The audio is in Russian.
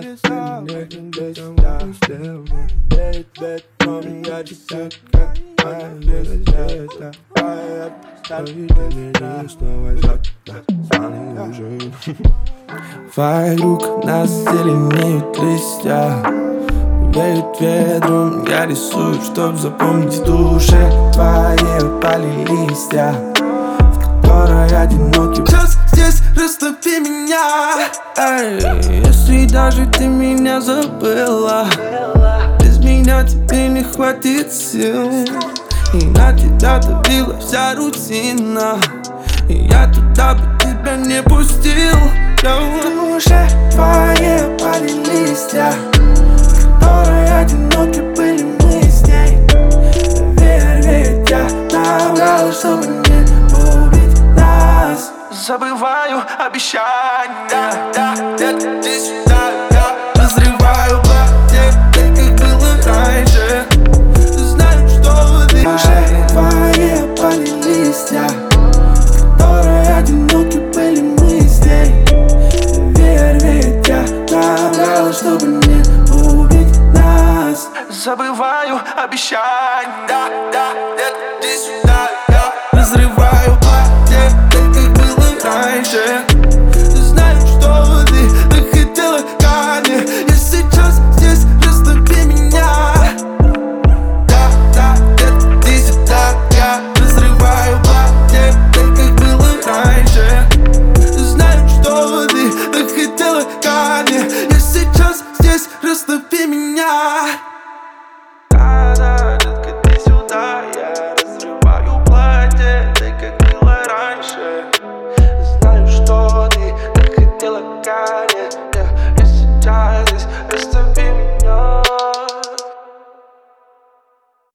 я десятка, вокруг нас зеленеют листья, веют ветром, я рисую, чтоб запомнить в душе твои опали листья, в которой одинокий. Сейчас здесь растопи меня, если даже ты меня забыла. Без меня тебе не хватит сил, и на тебя давила вся рутина, и я туда бы тебя не пустил. В душе твои опали листья, в которой одиноки были мы с ней. Верь, ведь я наврал, чтобы не убить нас. Забываю обещания, иди сюда, я разрываю пакет, как было раньше. Знаю, что ты в душе твои опали листья, в которой одиноки были мы с ней. Верь, ведь я наврал, чтобы не убить нас. Забываю обещания, иди сюда, я разрываю пакет, как было раньше. Знаю, что ты так хотела ко мне, я сейчас здесь, растопи меня. Иди сюда, я разрываю пакет, как было раньше. Знаю, что ты так хотела ко мне.